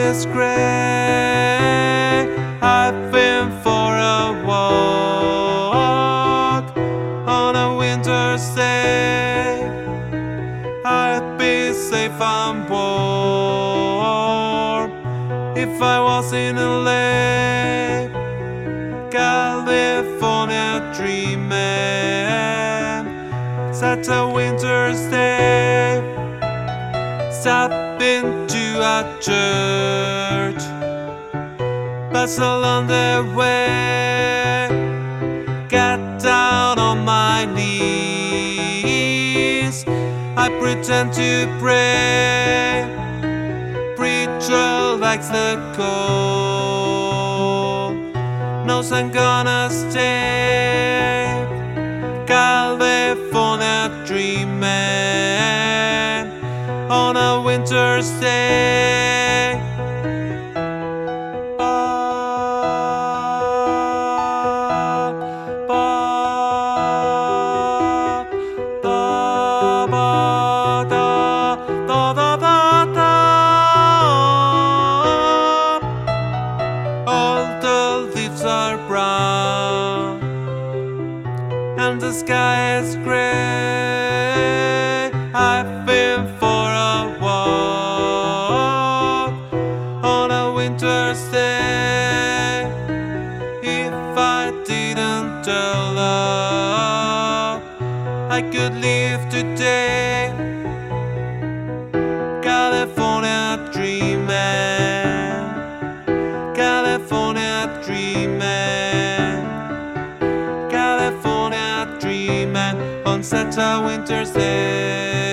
is gray. I've been for a walk on a winter's day. I'd be safe and warm if I was in LA, California dreaming. Such a winter's day, stop into a church, pass along the way, get down on my knees. I pretend to pray. Preacher likes the cold, knows I'm gonna stay. California dreaming on a winter's day. Ba, ba, da, ba, da, da, da, da, da. All the leaves are brown and the sky is gray. I've been for a walk on a winter's day. If I didn't turn up, I could leave today. California dreaming, California dreaming, California dreaming on such a winter's day.